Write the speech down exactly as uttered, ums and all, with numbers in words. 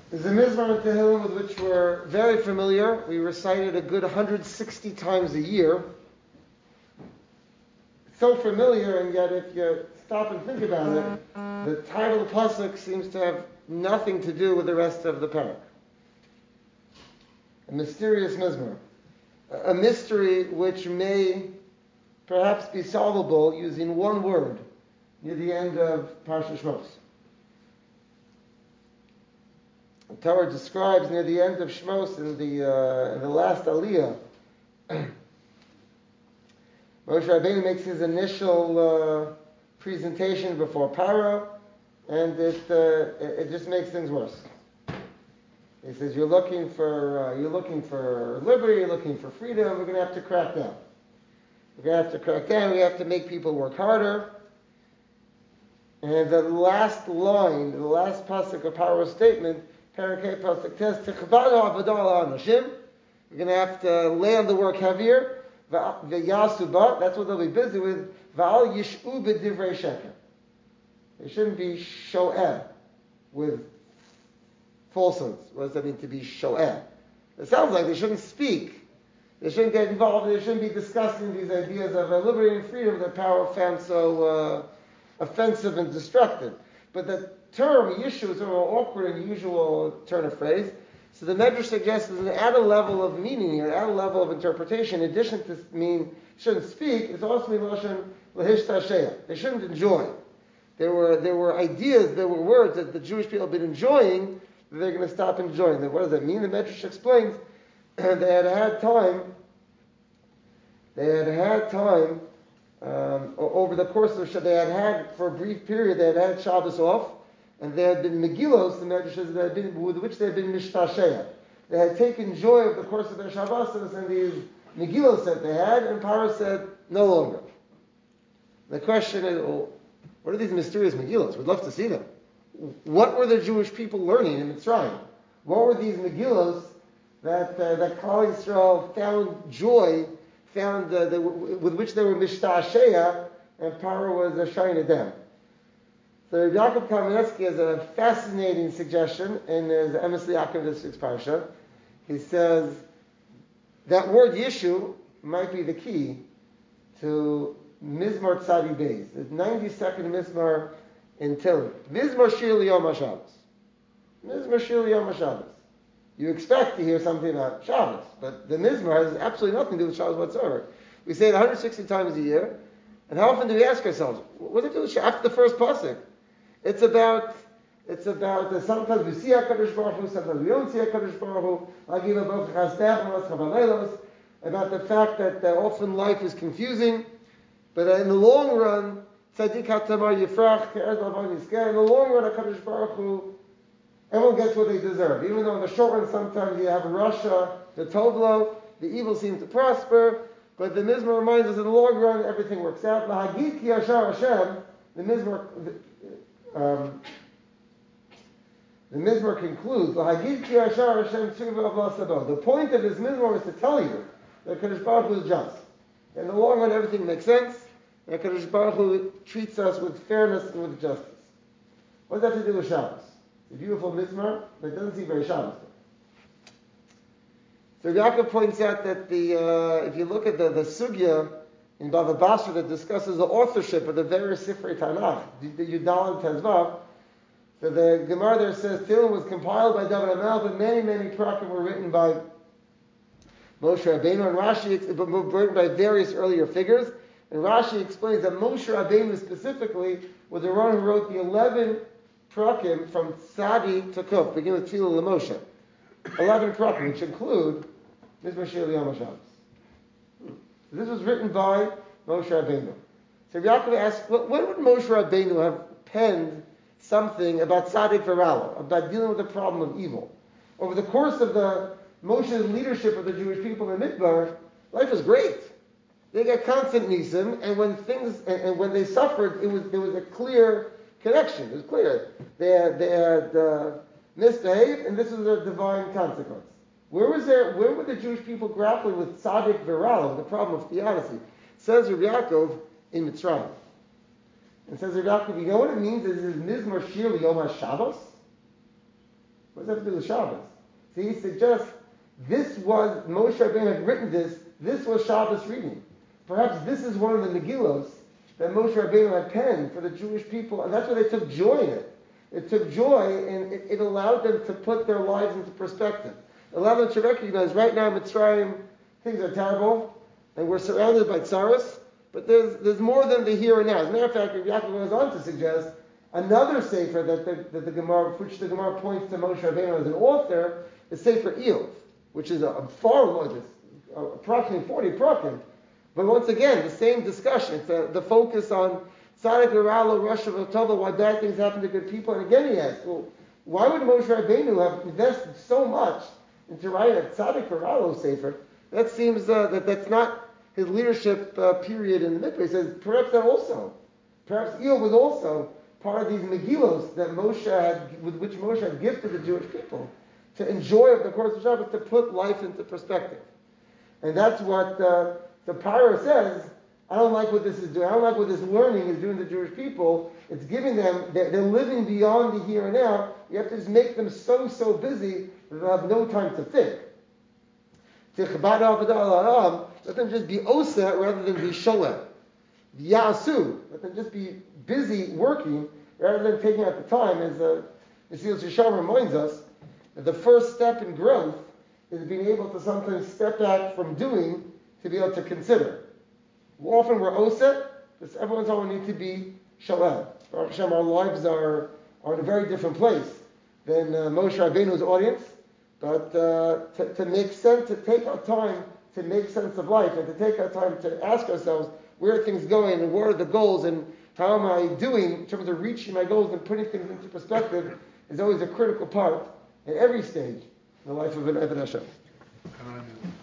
There's a Mizmor in Tehillim with which we're very familiar. We recite it a good one hundred sixty times a year. So familiar, and yet if you stop and think about it, the title of the pasuk seems to have nothing to do with the rest of the parak. A mysterious Mizmor. A mystery which may perhaps be solvable using one word near the end of Parsha Shmos. The Torah describes near the end of Shmos, in the uh, in the last Aliyah, Moshe Rabbeinu makes his initial uh, presentation before Paro, and it, uh, it it just makes things worse. He says, "You're looking for uh, you're looking for liberty, you're looking for freedom. We're going to have to crack down. We're going to have to crack down. We have to make people work harder." And the last line, the last pasuk of Paro's statement. We're going to have to lay on the work heavier. That's what they'll be busy with. They shouldn't be sho'eh with falsehoods. What does that mean to be sho'eh? It sounds like they shouldn't speak. They shouldn't get involved. They shouldn't be discussing these ideas of liberty and freedom that Paro found so uh, offensive and destructive. But the term Yishu is sort of an awkward and unusual turn of phrase. So the Medrash suggests that an added level of meaning here, an added level of interpretation, in addition to mean shouldn't speak, it's also mean Lashon Lahishtasheya. They shouldn't enjoy. There were there were ideas, there were words that the Jewish people have been enjoying that they're going to stop enjoying. What does that mean? The Medrash explains they had had time. They had had time. Um, over the course of Shabbos, they had had, for a brief period, they had had Shabbos off, and there had been Megillos, the Medrash says, that had been, with which they had been Mishtashea. They had taken joy over the course of their Shabbos, and these Megillos that they had, and Paro said, no longer. The question is, well, what are these mysterious Megillos? We'd love to see them. What were the Jewish people learning in Mitzrayim? What were these Megillos that, uh, that Klal Yisrael found joy found uh, the, with which they were mishta'asheya, and Paro was uh, shutting it down. So Yaakov Kamenetsky has a fascinating suggestion in his Emes Yaakov this week's parsha. He says that word Yishu might be the key to Mizmor Tzadi Beis, the ninety-second Mizmor in Tehillim. Mizmor Shir L'Yom HaShabbos. Mizmor Shir L'Yom HaShabbos. You expect to hear something about Shabbos, but the Mizmor has absolutely nothing to do with Shabbos whatsoever. We say it one hundred sixty times a year, and how often do we ask ourselves, what does it do with Shabbos? After the first pasuk, it's about, it's about, uh, sometimes we see HaKadosh Baruch Hu, sometimes we don't see HaKadosh Baruch Hu, about the fact that uh, often life is confusing, but uh, in the long run, Tzadik HaTamar Yifrach, Ke'ez Lavan Yizkeh, in the long run, HaKadosh Baruch Hu, everyone gets what they deserve. Even though in the short run sometimes you have a Rasha, the Tovlo, the evil seems to prosper, but the Mizmor reminds us in the long run everything works out. Lahagid ki yashar Hashem, the Mizmor, um, the Mizmor concludes, Lahagid ki yashar Hashem tzuva avla sabo. The point of this Mizmor is to tell you that Kadosh Baruch Hu is just. In the long run everything makes sense, and Kadosh Baruch Hu treats us with fairness and with justice. What does that have to do with Shabbos? It's a beautiful Mizmor, but it doesn't seem very Shabbos. So Yaakov points out that the uh, if you look at the, the sugya in Bava Basra that discusses the authorship of the various Sifrei Tanakh, the Yudal and Tezvav, so the Gemara there says Tehillim was compiled by David HaMelech, but many, many prakim were written by Moshe Rabbeinu, and Rashi, but were written by various earlier figures. And Rashi explains that Moshe Rabbeinu specifically was the one who wrote the eleven prakim from Tzadi to Kuf, beginning with Tefillah L'Moshe. Eleven prakim, which include Mizmor Shir L'Yom HaShabbos. So this was written by Moshe Rabbeinu. So Yaakov asks, when would Moshe Rabbeinu have penned something about Tzadik V'Ralo, about dealing with the problem of evil? Over the course of the Moshe's leadership of the Jewish people in Midbar, life was great. They got constant nisim, and when things and, and when they suffered, it was there was a clear connection. It was clear. They had, they had uh, misbehaved, and this was a divine consequence. Where was there? Where were the Jewish people grappling with Tzadik V'Ralo, the problem of theodicy? Says Rabbi Yaakov in Mitzrayim. And says Rabbi Yaakov, you know what it means? This is Mizmor Shir L'Yom HaShabbos. What does that have to do with Shabbos? So he suggests this was, Moshe Rabbeinu had written this, this was Shabbos reading. Perhaps this is one of the Megillos that Moshe Rabbeinu had penned for the Jewish people, and that's why they took joy in it. It took joy, and it, it allowed them to put their lives into perspective. It allowed them to recognize, right now in Mitzrayim, things are terrible, and we're surrounded by tsaros, but there's there's more than the here and now. As a matter of fact, Yaakov goes on to suggest another sefer that the, that the Gemara, which the Gemara points to Moshe Rabbeinu as an author, is Sefer Iyov, which is a, a far larger, approximately forty prakim. But once again, the same discussion. It's a, the focus on Tzadik Ralo, Rosh Hashanah, why bad things happen to good people. And again, he asks, well, why would Moshe Rabbeinu have invested so much into writing a Tzadik Ralo sefer? That seems uh, that that's not his leadership uh, period in the Mikveh. He says perhaps that also, perhaps Iyov was also part of these Megillos that Moshe had, with which Moshe had gifted the Jewish people to enjoy over the course of Shabbos, to put life into perspective. And that's what uh, the Pyro says. I don't like what this is doing. I don't like what this learning is doing to the Jewish people. It's giving them, they're, they're living beyond the here and now. You have to just make them so, so busy that they'll have no time to think. Let them just be osa rather than be sholem. Yasu, let them just be busy working rather than taking out the time. As uh, Mesilas Yesharim reminds us, that the first step in growth is being able to sometimes step back from doing to be able to consider. Often we're osa, because everyone's all need to be shalem. Baruch Hashem, our lives are, are in a very different place than uh, Moshe Rabbeinu's audience. But uh, to, to make sense, to take our time to make sense of life, and to take our time to ask ourselves, where are things going, and what are the goals, and how am I doing in terms of reaching my goals and putting things into perspective, is always a critical part at every stage in the life of an Eved Hashem.